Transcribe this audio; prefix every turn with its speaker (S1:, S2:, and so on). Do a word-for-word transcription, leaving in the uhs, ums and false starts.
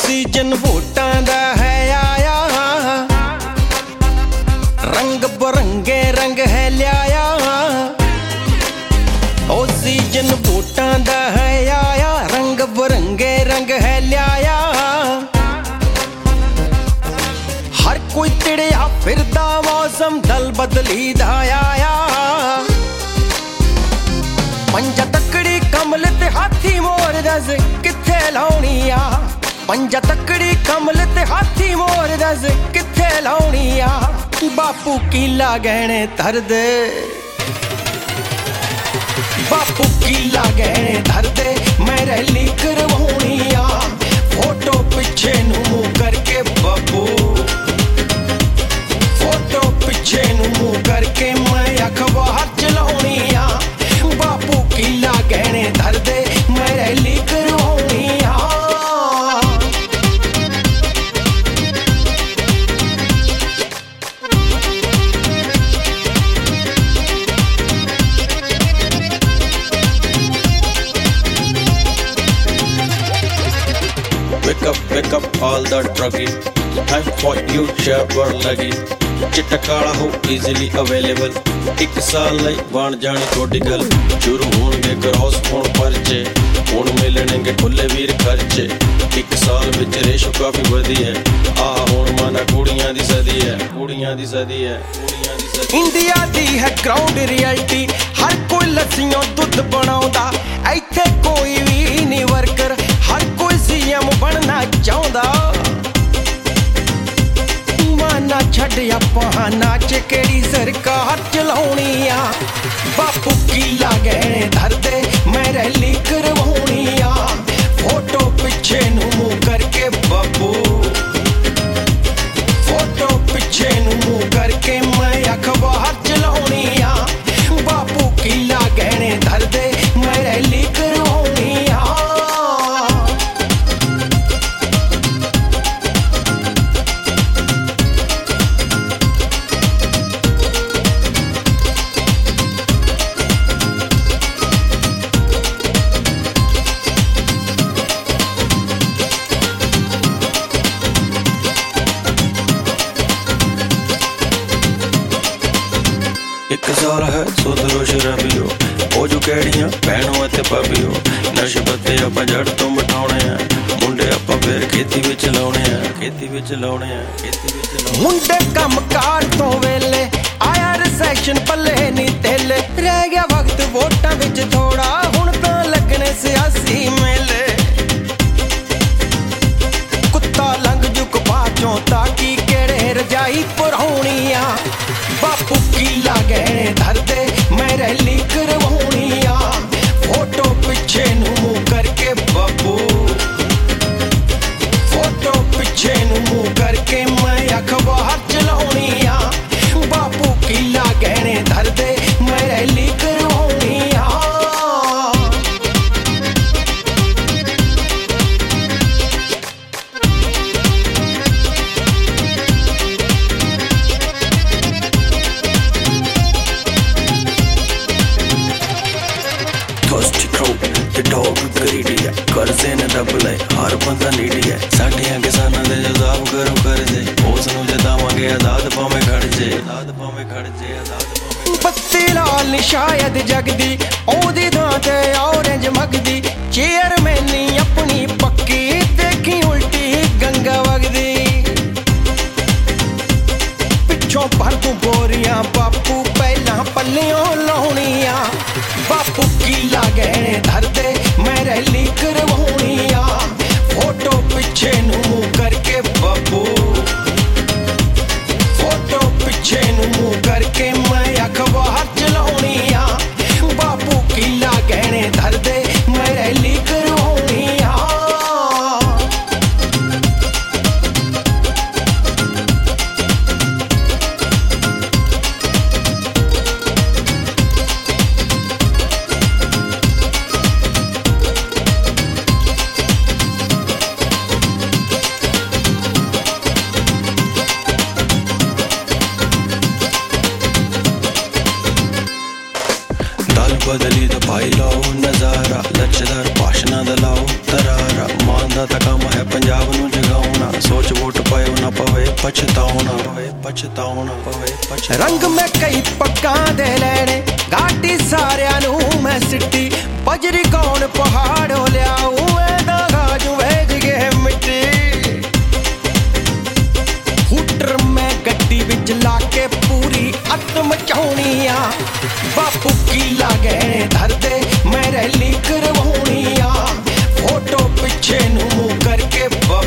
S1: Season वोटां दा है आया, रंग बरंगे रंग है लिया। ओ सीजन वोटां दा है आया, रंग बरंगे रंग है लिया। हर कोई तिड़िया फिरदा, मौसम दल बदली दा आया। पंजा तकड़ी कमल ते हाथी मोर दस किथे लाउणी आ। पंजा तकड़ी कमल ते हाथी मोर दस किथे लाउणी आ। बापू कीला गहने धर दे, बापू कीला गहने धर दे, मैं रैली करवाउणी आ। फोटो पिछे नू मुंह करके बापू, फोटो पिछे नू मुंह करके मैं अखबार चलाउणी आ। बापू कीला गहने धर दे, मैं रैली करवाउणी आ।
S2: Wake up, wake up all the druggies, time for you shaver lagi। चिट्टा काला हो easily available, एक साल लई बन जानी थोड़ी गल। शुरू होणगे क्रॉस होण परचे, हुण मिलणगे खुले वीर खर्चे। एक साल विच रेशो काफी वधी है, आ हुण माना कुड़ियां दी सदी है, कुड़ियां दी सदी है, कुड़ियां दी सदी।
S1: इंडिया दी है ग्राउंड रियलिटी, हर कोई लस्सियों दुध बनाउंदा। इत्थे कोई भी नहीं वर्कर, हर कोई सीएम बनना चाहुंदा। माना छड़ आपां नाच केड़ी सरकार चलाउणी आ। बापू कीला गहने धर दे, मैं रैली करवाउणी आ। फोटो पिछे नू मुंह करके बापू, फोटो पिछे नू मुंह करके मैं अखबार चलाउणी आ। बापू कीला गहने धर दे, मैं रैली करवाउणी आ।
S2: एक साल है सुधरो शराबियो, ओ जो कैड़ियां भैनों ते भाबियो। नशे पत्ते आपां जड़ तो मटाउणे आ, मुंडे आपां फेर खेती विच लाउणे आ, खेती विच लाउणे आ, खेती विच लाउणे।
S1: मुंडे कम कार तो वेले आया रिसेशन पल्ले नी तेले। रह गया वक्त वोटां विच थोड़ा, हुण तां लगने सियासी मेले। कुत्ता लंघ जुक बाचों ताकि केड़े रजाई परौणी आ। बापू कीला गहने धर दे, मैं रैली करवाउणी आ। फोटो पिछे नू मुंह करके बापू, फोटो पिछे नू मुंह करके मैं अखबार चलाउणी आ। बापू कीला गहने धर दे, मैं रैली करवाउणी आ।
S2: ते डॉग greedy है, कर्जे ने दबले हर बंदा नीडी है। साडियां किसानां दे जवाब करो कर्जे, उस नूं जतावांगे आजाद भावें खड़ जे, आजाद भावें खड़ जे, आजाद भावें।
S1: बत्ती लाल शायद जगदी, ओदी थां ते ऑरेंज मगदी। चेयरमैनी अपनी पक्की, देखी उल्टी गंगा वगदी। पिछों भर तू बोरियां बापू, पहला पल्लियों लाउणी आ। बापू कीला गहने धर दे, मैं रैली करवाउणी आ। फोटो पिछे नू मुंह करके बापू, फोटो पिछे नू मुंह करके मैं अखबार चलाउणी आ। बापू कीला गहने धर दे, मैं रैली करवाउणी आ।
S2: बदली तो भाई लाओ नजारा, लचदार भाषणा दा लाओ तरारा। मान दा तां काम है पंजाब नूं पछताउणा पवे पछताउणा पवे पछ
S1: रंग में कई पक्का दे लेने घाटी सारिया नू मैं सिटी बजरी कौन पहाड़ों लियाऊं गाजू भेज गए मिट्टी हुटर में गड्डी विच लाके पूरी अत मचाउणिया बापू की लागे धर दे मैं रैली करवाउणिया फोटो पिछे नू करके